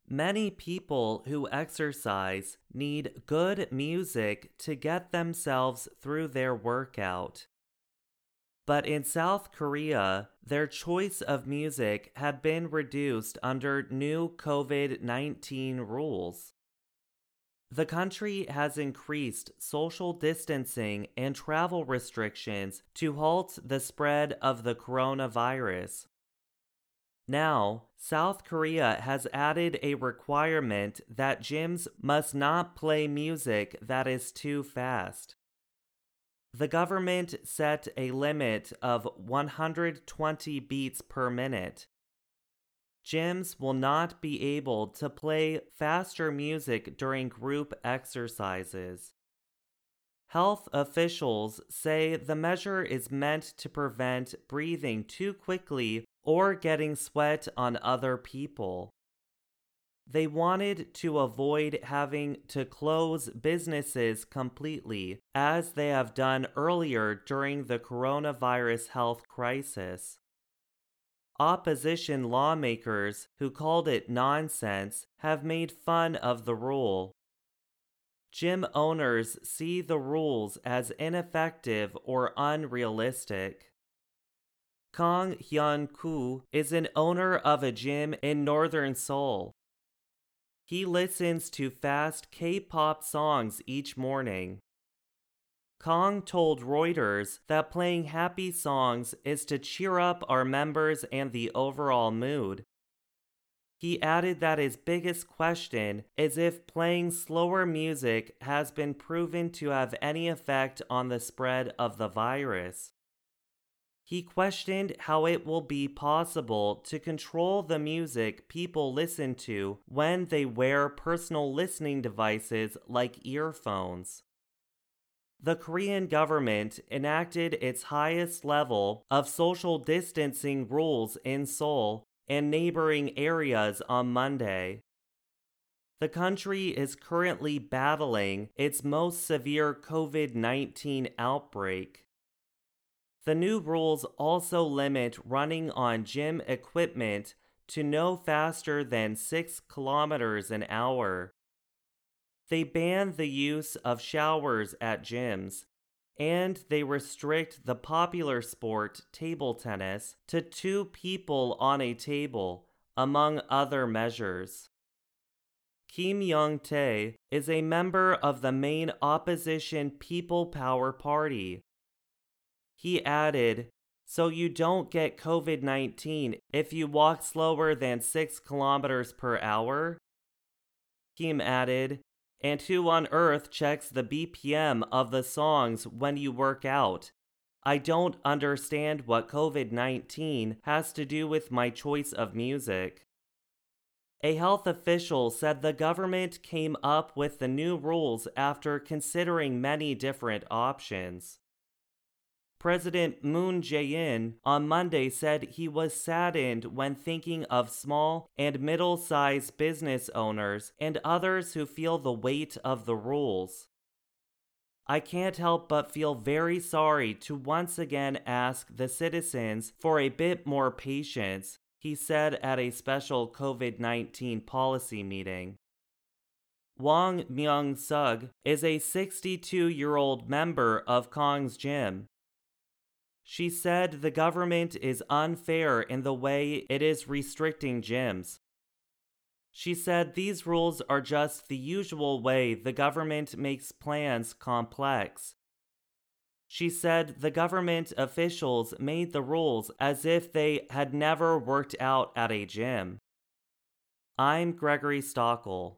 Many people who exercise need good music to get themselves through their workout. But in South Korea, their choice of music had been reduced under new COVID-19 rules. The country has increased social distancing and travel restrictions to halt the spread of the coronavirus. Now, South Korea has added a requirement that gyms must not play music that is too fast. The government set a limit of 120 beats per minute. Gyms will not be able to play faster music during group exercises. Health officials say the measure is meant to prevent breathing too quickly or getting sweat on other people. They wanted to avoid having to close businesses completely, as they have done earlier during the coronavirus health crisis. Opposition lawmakers who called it nonsense have made fun of the rule. Gym owners see the rules as ineffective or unrealistic. Kang Hyun-koo is an owner of a gym in northern Seoul. He listens to fast K-pop songs each morning. Kang told Reuters that playing happy songs is to cheer up our members and the overall mood. He added that his biggest question is if playing slower music has been proven to have any effect on the spread of the virus. He questioned how it will be possible to control the music people listen to when they wear personal listening devices like earphones. The Korean government enacted its highest level of social distancing rules in Seoul and neighboring areas on Monday. The country is currently battling its most severe COVID-19 outbreak. The new rules also limit running on gym equipment to no faster than 6 kilometers an hour. They ban the use of showers at gyms, and they restrict the popular sport table tennis to 2 people on a table, among other measures. Kim Young-tae is a member of the main opposition People Power Party. He added, "So you don't get COVID-19 if you walk slower than 6 kilometers per hour?" Kim added, "And who on earth checks the BPM of the songs when you work out? I don't understand what COVID-19 has to do with my choice of music." A health official said the government came up with the new rules after considering many different options. President Moon Jae-in on Monday said he was saddened when thinking of small and middle-sized business owners and others who feel the weight of the rules. "I can't help but feel very sorry to once again ask the citizens for a bit more patience," he said at a special COVID-19 policy meeting. Wang Myung-sug is a 62-year-old member of Kang's gym. She said the government is unfair in the way it is restricting gyms. She said these rules are just the usual way the government makes plans complex. She said the government officials made the rules as if they had never worked out at a gym. I'm Gregory Stockel.